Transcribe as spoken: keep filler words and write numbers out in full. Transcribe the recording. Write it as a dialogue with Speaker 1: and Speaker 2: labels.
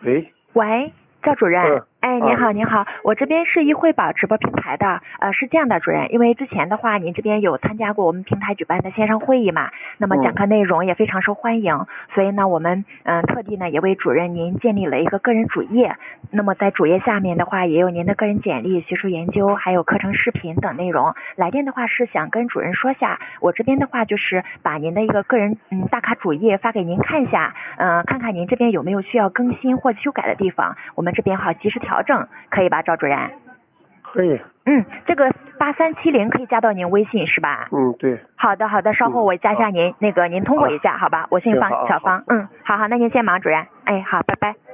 Speaker 1: 喂
Speaker 2: 喂，赵主任。
Speaker 1: 嗯
Speaker 2: 哎，您好，您好，我这边是易惠宝直播平台的，呃，是这样的，主任，因为之前的话，您这边有参加过我们平台举办的线上会议嘛，那么讲课内容也非常受欢迎，嗯、所以呢，我们嗯、呃、特地呢也为主任您建立了一个个人主页，那么在主页下面的话，也有您的个人简历、学术研究，还有课程视频等内容。来电的话是想跟主任说下，我这边的话就是把您的一个个人嗯大卡主页发给您看一下，嗯、呃，看看您这边有没有需要更新或修改的地方，我们这边好及时调整，可以吧，赵主任？
Speaker 1: 可以。
Speaker 2: 嗯，这个八三七零可以加到您微信是吧？
Speaker 1: 嗯，对。
Speaker 2: 好的，好的，稍后我加一下您，嗯、那个您通过一下，好吧？我姓方，小方。嗯，好好，那您先忙，主任。哎，好，拜拜。